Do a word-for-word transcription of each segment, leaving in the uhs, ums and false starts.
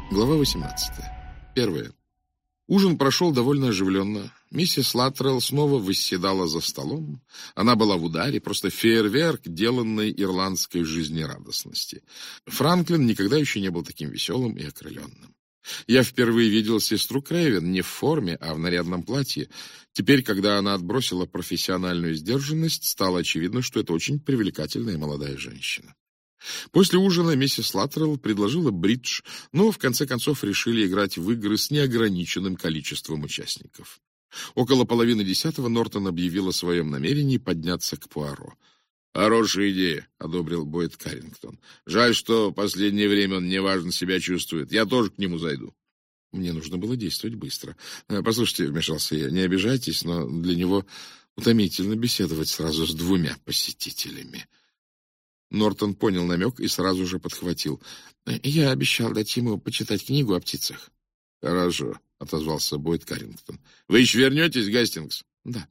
Глава восемнадцатая. Первое. Ужин прошел довольно оживленно. Миссис Латтрелл снова восседала за столом. Она была в ударе, просто фейерверк, деланной ирландской жизнерадостности. Франклин никогда еще не был таким веселым и окрыленным. Я впервые видел сестру Крейвен не в форме, а в нарядном платье. Теперь, когда она отбросила профессиональную сдержанность, стало очевидно, что это очень привлекательная молодая женщина. После ужина миссис Латтрелл предложила бридж, но в конце концов решили играть в игры с неограниченным количеством участников. Около половины десятого Нортон объявил о своем намерении подняться к Пуаро. «Хорошая идея», — одобрил Бойд Каррингтон. «Жаль, что в последнее время он неважно себя чувствует. Я тоже к нему зайду». Мне нужно было действовать быстро. «Послушайте», — вмешался я, — «не обижайтесь, но для него утомительно беседовать сразу с двумя посетителями». Нортон понял намек и сразу же подхватил. «Я обещал дать ему почитать книгу о птицах». «Хорошо», — отозвался Бойд Каррингтон. «Вы еще вернетесь, Гастингс?» «Да».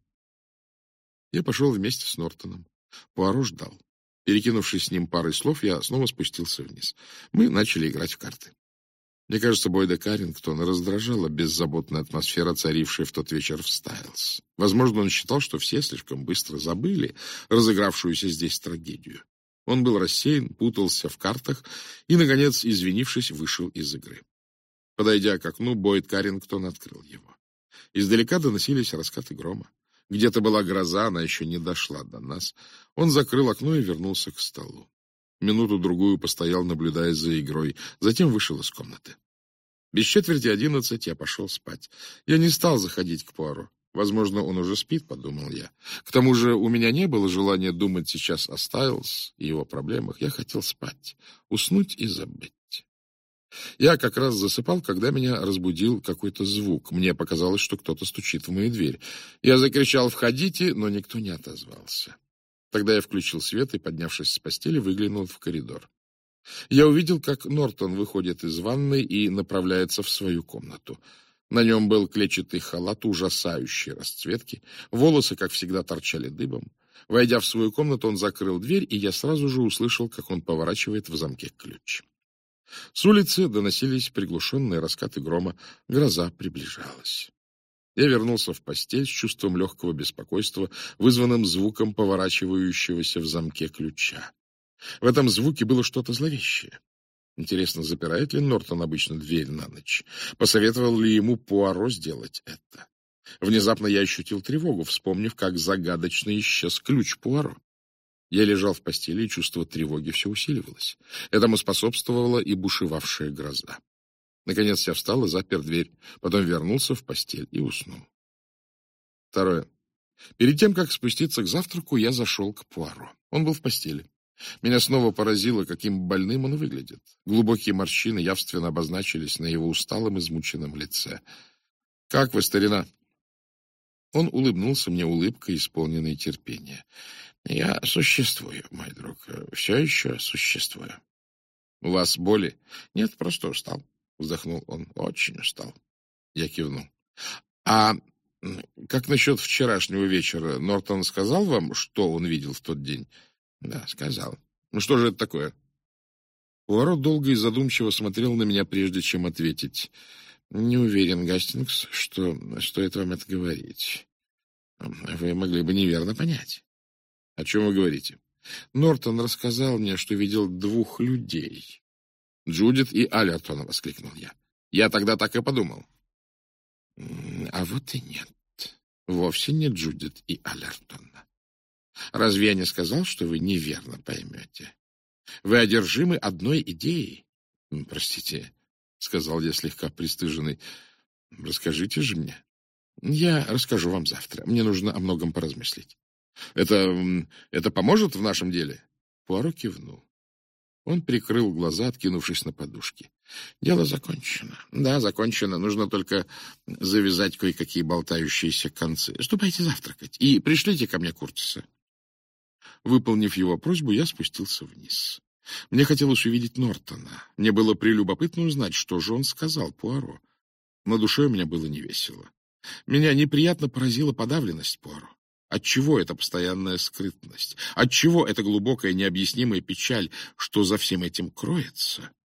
Я пошел вместе с Нортоном. Пуаро ждал. Перекинувшись с ним парой слов, я снова спустился вниз. Мы начали играть в карты. Мне кажется, Бойда Каррингтона раздражала беззаботная атмосфера, царившая в тот вечер в Стайлс. Возможно, он считал, что все слишком быстро забыли разыгравшуюся здесь трагедию. Он был рассеян, путался в картах и, наконец, извинившись, вышел из игры. Подойдя к окну, Бойд Каррингтон открыл его. Издалека доносились раскаты грома. Где-то была гроза, она еще не дошла до нас. Он закрыл окно и вернулся к столу. Минуту-другую постоял, наблюдая за игрой, затем вышел из комнаты. Без четверти одиннадцать я пошел спать. Я не стал заходить к Пуаро. Возможно, он уже спит, подумал я. К тому же у меня не было желания думать сейчас о Стайлс и его проблемах. Я хотел спать, уснуть и забыть. Я как раз засыпал, когда меня разбудил какой-то звук. Мне показалось, что кто-то стучит в мою дверь. Я закричал «Входите!», но никто не отозвался. Тогда я включил свет и, поднявшись с постели, выглянул в коридор. Я увидел, как Нортон выходит из ванной и направляется в свою комнату. На нем был клетчатый халат ужасающей расцветки, волосы, как всегда, торчали дыбом. Войдя в свою комнату, он закрыл дверь, и я сразу же услышал, как он поворачивает в замке ключ. С улицы доносились приглушенные раскаты грома. Гроза приближалась. Я вернулся в постель с чувством легкого беспокойства, вызванным звуком поворачивающегося в замке ключа. В этом звуке было что-то зловещее. Интересно, запирает ли Нортон обычно дверь на ночь? Посоветовал ли ему Пуаро сделать это? Внезапно я ощутил тревогу, вспомнив, как загадочно исчез ключ Пуаро. Я лежал в постели, и чувство тревоги все усиливалось. Этому способствовала и бушевавшая гроза. Наконец я встал и запер дверь, потом вернулся в постель и уснул. Второе. Перед тем, как спуститься к завтраку, я зашел к Пуаро. Он был в постели. Меня снова поразило, каким больным он выглядит. Глубокие морщины явственно обозначились на его усталом, измученном лице. «Как вы, старина?» Он улыбнулся мне улыбкой, исполненной терпения. «Я существую, мой друг, все еще существую». «У вас боли?» «Нет, просто устал», — вздохнул он. «Очень устал». Я кивнул. «А как насчет вчерашнего вечера? Нортон сказал вам, что он видел в тот день?» «Да, сказал». «Ну что же это такое?» Пуаро долго и задумчиво смотрел на меня, прежде чем ответить. «Не уверен, Гастингс, что стоит вам это говорить. Вы могли бы неверно понять». «О чем вы говорите?» «Нортон рассказал мне, что видел двух людей». «Джудит и Аллертона», — воскликнул я. «Я тогда так и подумал». «А вот и нет. Вовсе не Джудит и Аллертона. Разве я не сказал, что вы неверно поймете? Вы одержимы одной идеей». «Простите», — сказал я слегка пристыженный. «Расскажите же мне». «Я расскажу вам завтра. Мне нужно о многом поразмыслить». «Это... это поможет в нашем деле?» Пуаро кивнул. Он прикрыл глаза, откинувшись на подушки. «Дело закончено. Да, закончено. Нужно только завязать кое-какие болтающиеся концы. Ступайте завтракать и пришлите ко мне Куртиса». Выполнив его просьбу, я спустился вниз. Мне хотелось увидеть Нортона. Мне было прелюбопытно узнать, что же он сказал Пуаро. На душе у меня было невесело. Меня неприятно поразила подавленность Пуаро. Отчего эта постоянная скрытность? Отчего эта глубокая необъяснимая печаль? Что за всем этим кроется?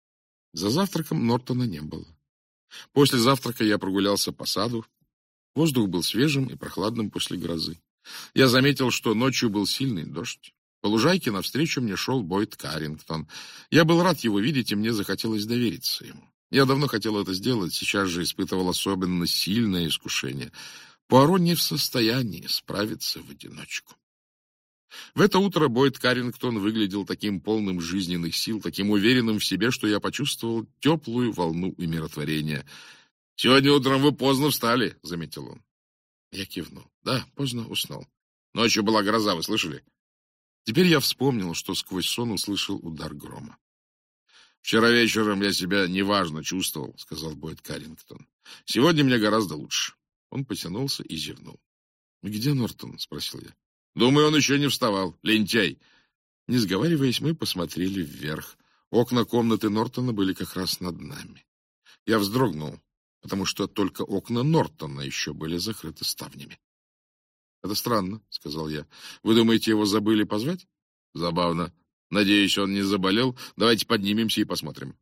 За завтраком Нортона не было. После завтрака я прогулялся по саду. Воздух был свежим и прохладным после грозы. Я заметил, что ночью был сильный дождь. По лужайке навстречу мне шел Бойд Каррингтон. Я был рад его видеть, и мне захотелось довериться ему. Я давно хотел это сделать, сейчас же испытывал особенно сильное искушение. Пуаро не в состоянии справиться в одиночку. В это утро Бойд Каррингтон выглядел таким полным жизненных сил, таким уверенным в себе, что я почувствовал теплую волну умиротворения. «Сегодня утром вы поздно встали», — заметил он. Я кивнул. «Да, поздно уснул. Ночью была гроза, вы слышали?» Теперь я вспомнил, что сквозь сон услышал удар грома. «Вчера вечером я себя неважно чувствовал», — сказал Бойд Каррингтон. «Сегодня мне гораздо лучше». Он потянулся и зевнул. «Где Нортон?» — спросил я. «Думаю, он еще не вставал. Лентяй!» Не сговариваясь, мы посмотрели вверх. Окна комнаты Нортона были как раз над нами. Я вздрогнул, потому что только окна Нортона еще были закрыты ставнями. «Это странно», — сказал я. «Вы думаете, его забыли позвать?» «Забавно. Надеюсь, он не заболел. Давайте поднимемся и посмотрим».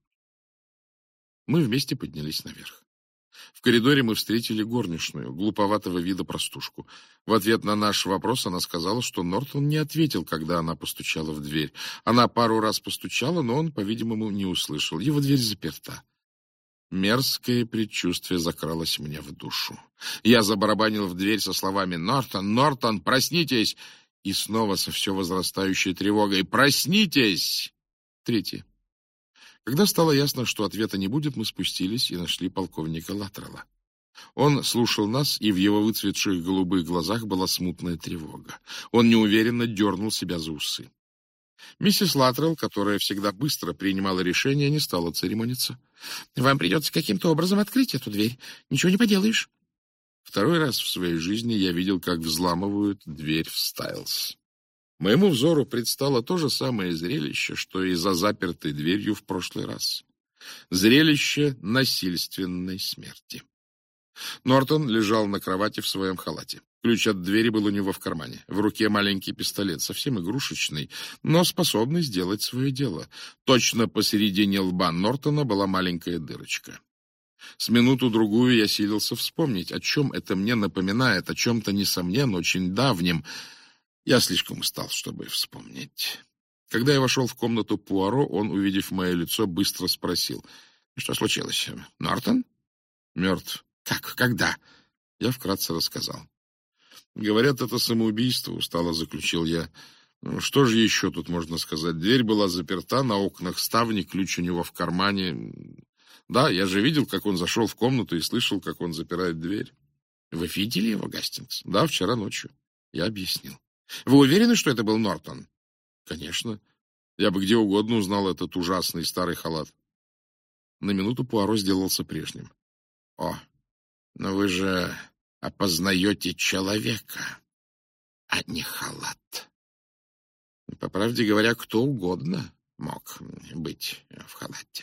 Мы вместе поднялись наверх. В коридоре мы встретили горничную, глуповатого вида простушку. В ответ на наш вопрос она сказала, что Нортон не ответил, когда она постучала в дверь. Она пару раз постучала, но он, по-видимому, не услышал. Его дверь заперта. Мерзкое предчувствие закралось мне в душу. Я забарабанил в дверь со словами «Нортон, Нортон, проснитесь!» И снова со все возрастающей тревогой «Проснитесь!» Третье. Когда стало ясно, что ответа не будет, мы спустились и нашли полковника Латтрелла. Он слушал нас, и в его выцветших голубых глазах была смутная тревога. Он неуверенно дернул себя за усы. Миссис Латтрелл, которая всегда быстро принимала решения, не стала церемониться. «Вам придется каким-то образом открыть эту дверь. Ничего не поделаешь». Второй раз в своей жизни я видел, как взламывают дверь в Стайлс. Моему взору предстало то же самое зрелище, что и за запертой дверью в прошлый раз. Зрелище насильственной смерти. Нортон лежал на кровати в своем халате. Ключ от двери был у него в кармане. В руке маленький пистолет, совсем игрушечный, но способный сделать свое дело. Точно посередине лба Нортона была маленькая дырочка. С минуту-другую я силился вспомнить, о чем это мне напоминает, о чем-то, несомненно, очень давнем. Я слишком устал, чтобы вспомнить. Когда я вошел в комнату Пуаро, он, увидев мое лицо, быстро спросил: «Что случилось? Нортон?» «Мертв». «Как? Когда?» Я вкратце рассказал. «Говорят, это самоубийство», — устало заключил я. «Ну, что же еще тут можно сказать? Дверь была заперта, на окнах ставни, ключ у него в кармане. Да, я же видел, как он зашел в комнату и слышал, как он запирает дверь». «Вы видели его, Гастингс?» «Да, вчера ночью». Я объяснил. «Вы уверены, что это был Нортон?» «Конечно. Я бы где угодно узнал этот ужасный старый халат». На минуту Пуаро сделался прежним. «О, но вы же опознаете человека, а не халат». По правде говоря, кто угодно мог быть в халате.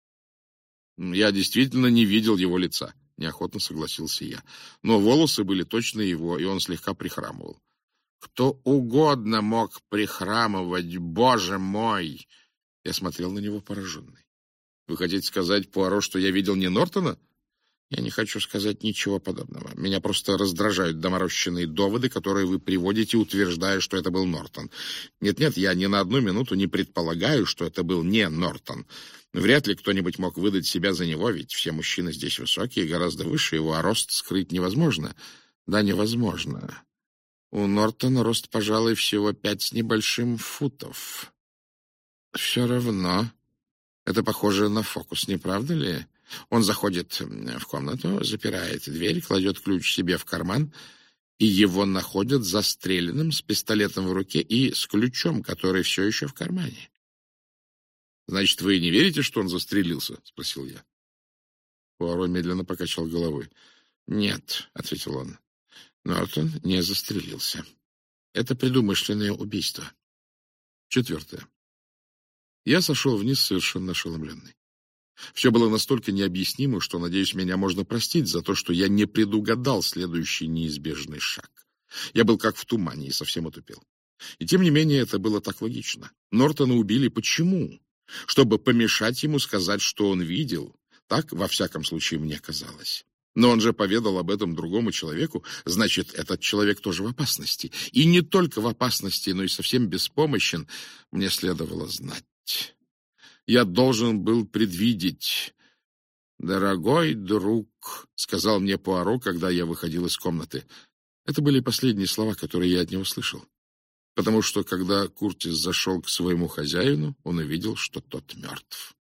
«Я действительно не видел его лица», — неохотно согласился я. «Но волосы были точно его, и он слегка прихрамывал». «Кто угодно мог прихрамывать, боже мой!» Я смотрел на него пораженный. «Вы хотите сказать, Пуаро, что я видел не Нортона?» «Я не хочу сказать ничего подобного. Меня просто раздражают доморощенные доводы, которые вы приводите, утверждая, что это был Нортон. Нет-нет, я ни на одну минуту не предполагаю, что это был не Нортон. Вряд ли кто-нибудь мог выдать себя за него, ведь все мужчины здесь высокие, гораздо выше его, а рост скрыть невозможно». «Да, невозможно. У Нортона рост, пожалуй, всего пять с небольшим футов. Все равно. Это похоже на фокус, не правда ли? Он заходит в комнату, запирает дверь, кладет ключ себе в карман, и его находят застреленным с пистолетом в руке и с ключом, который все еще в кармане». «Значит, вы не верите, что он застрелился?» — спросил я. Пуаро медленно покачал головой. «Нет», — ответил он. Нортон не застрелился. Это предумышленное убийство. Четвертое. Я сошел вниз совершенно ошеломленный. Все было настолько необъяснимо, что, надеюсь, меня можно простить за то, что я не предугадал следующий неизбежный шаг. Я был как в тумане и совсем отупел. И тем не менее это было так логично. Нортона убили почему? чтобы помешать ему сказать, что он видел. Так, во всяком случае, мне казалось. Но он же поведал об этом другому человеку, значит, этот человек тоже в опасности. И не только в опасности, но и совсем беспомощен. Мне следовало знать. Я должен был предвидеть. «Дорогой друг», — сказал мне Пуаро, когда я выходил из комнаты. Это были последние слова, которые я от него слышал. Потому что, когда Куртис зашел к своему хозяину, он увидел, что тот мертв.